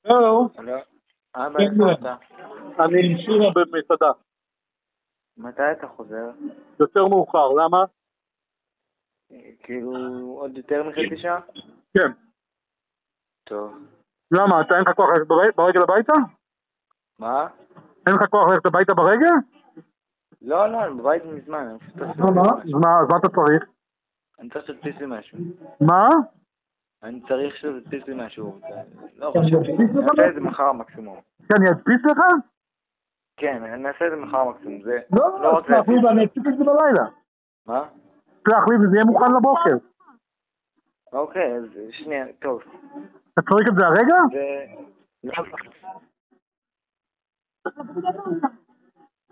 הלו. אבא, כן, איפה אתה? אני עם שירה במסעדה. מתי אתה חוזר? יותר מאוחר, למה? כאילו, עוד יותר מחצי שעה? כן. טוב. למה? אתה אין לך כוח ללכת ברגל הביתה? מה? אין לך כוח ללכת הביתה ברגל? לא, אני בבית מזמן, אני פשוט צריך אז מה אתה צריך? אני צריך שתדפיס לי משהו. מה? אני צריך שתדפיס לי משהו. לא אני חשוב. אדפיס לך? נעשה את זה מחר מקסימום. שאני אדפיס לך? כן, נעשה את זה מחר מקסימום. זה לא, רק תסלח לי ואני אדפיס את זה בלילה. מה? תסלח לי וזה יהיה מוכן לבוקר. אוקיי, אז שנייה, טוב. אתה צריך את זה הרגע? זה...